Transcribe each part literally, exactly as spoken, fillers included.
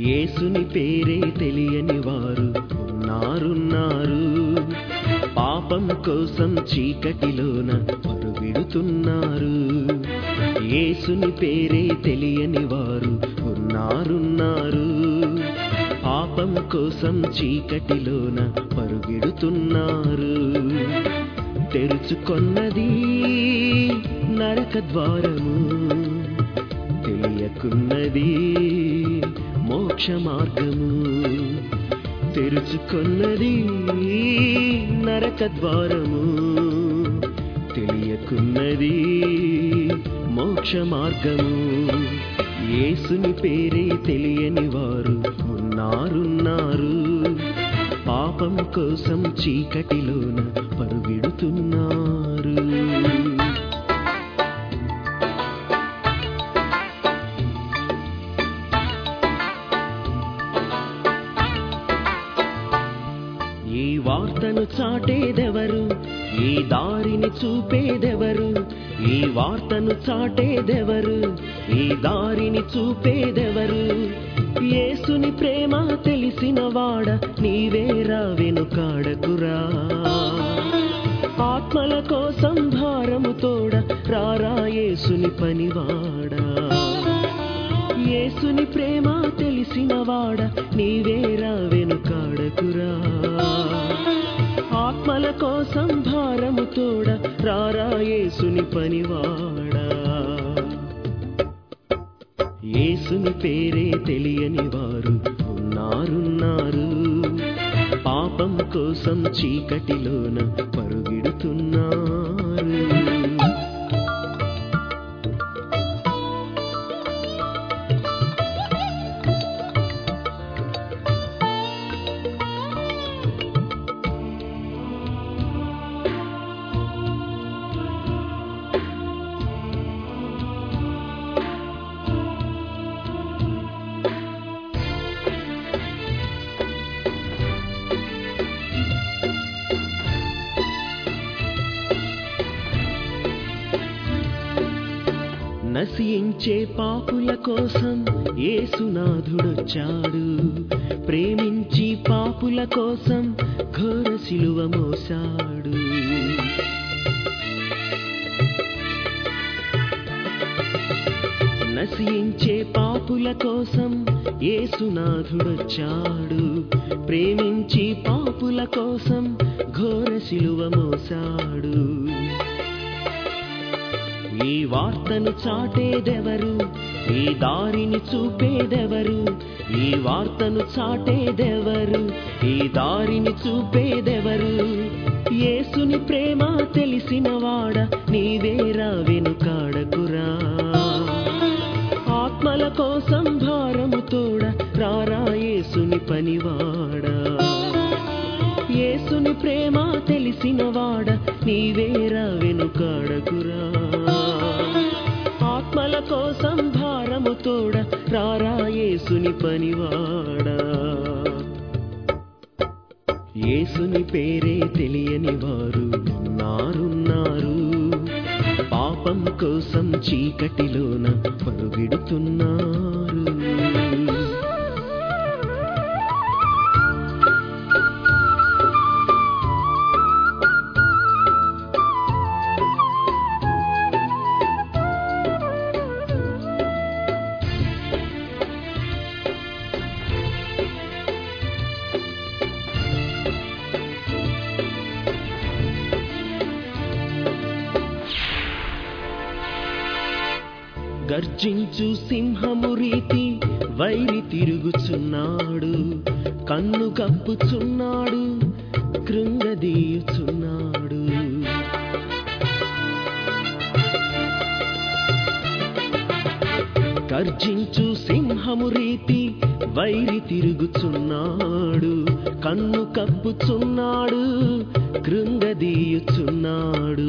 యేసుని పేరే తెలియని వారు ఉన్నారున్నారు. పాపం కోసం చీకటిలోన పరుగెడుతున్నారు. యేసుని పేరే తెలియని వారు ఉన్నారున్నారు. పాపం కోసం చీకటిలోన పరుగెడుతున్నారు. తెరుచుకొన్నది నరక ద్వారము, తెలియకున్నది మోక్ష మార్గము. తెరుచుకొన్నది నరక ద్వారము, తెలియకున్నది మోక్ష మార్గము. యేసుని పేరే తెలియని వారు ఉన్నారున్నారు. పాపం కోసం చీకటిలోన పరుగెడుతున్నారు. ఈ వార్తను చాటేదెవరు? ఈ దారిని చూపేదెవరు? ఈ వార్తను చాటేదెవరు? ఈ దారిని చూపేదెవరు? యేసుని ప్రేమ తెలిసిన వాడ, నీవేరా వెనుకాడకురా. ఆత్మల కోసం భారము తోడ, రారా యేసుని పనివాడా. యేసుని ప్రేమ తెలిసిన వాడ, నీవేరా వెనుకాడకురా. ఆత్మల కోసం భారము తోడ, రారా యేసుని పనివాడా. యేసుని పేరే తెలియని వారు ఉన్నారున్నారు. పాపం కోసం చీకటిలోన పరుగెడుతున్నారు. నశించే పాపుల కోసం యేసునాథుడొచ్చాడు. ప్రేమించి పాపుల కోసం ఘోర శిలువ మోసాడు. నశించే పాపుల కోసం యేసునాథుడొచ్చాడు. ప్రేమించి పాపుల కోసం ఘోర శిలువ మోసాడు. ఈ వార్తను చాటేదెవరు? ఈ దారిని చూపేదెవరు? ఈ వార్తను చాటేదెవరు? ఈ దారిని చూపేదెవరు? యేసుని ప్రేమ తెలిసిన వాడ, నీవేరా వెనుకాడకురా. ఆత్మల కోసం భారము తోడ, రారా యేసుని పనివాడా. యేసుని ప్రేమ తెలిసిన వాడ, నీవేరా వెనుకాడకురా. ఆత్మల కోసం భారము తోడ, రారా యేసుని పనివాడా. యేసుని పేరే తెలియని వారు ఉన్నారున్నారు. పాపం కోసం చీకటిలోన పరుగెడుతున్నారు. గర్జించు సింహము రీతి వైరి తిరుగుచున్నాడు. కన్ను కప్పుచున్నాడు, కృంగదీయుచున్నాడు. గర్జించు సింహము రీతి వైరి తిరుగుచున్నాడు. కన్ను కప్పుచున్నాడు, కృంగదీయుచున్నాడు.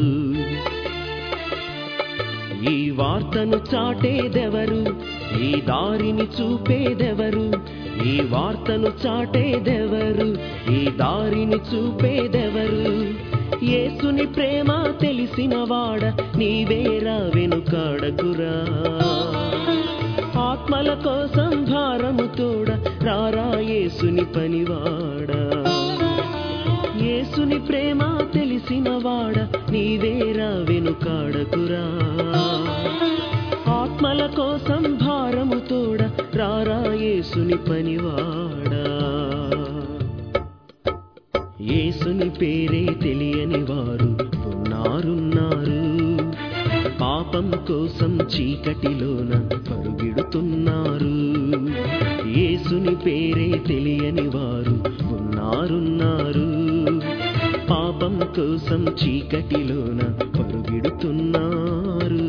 ఈ వార్తను చాటేదెవరు? ఈ దారిని చూపేదెవరు? ఈ వార్తను చాటేదెవరు? ఈ దారిని చూపేదెవరు? యేసుని ప్రేమ తెలిసిన వాడ, నీవేరా వెనుకాడకురా. ఆత్మల కోసం భారము తోడ, రారా యేసుని పనివాడా. యేసుని ప్రేమ తెలిసిన వాడ నీవేరా వెనుకాడకురా. ఆత్మల కోసం భారము తోడ రారా యేసుని పనివాడా. యేసుని పేరే తెలియని వారు ఉన్నారున్నారు. పాపం కోసం చీకటిలోన పరుగిడుతున్నారు. యేసుని పేరే తెలియని వారు ఉన్నారున్నారు. పాపం కోసం చీకటిలోన పరుగిడుతున్నారు.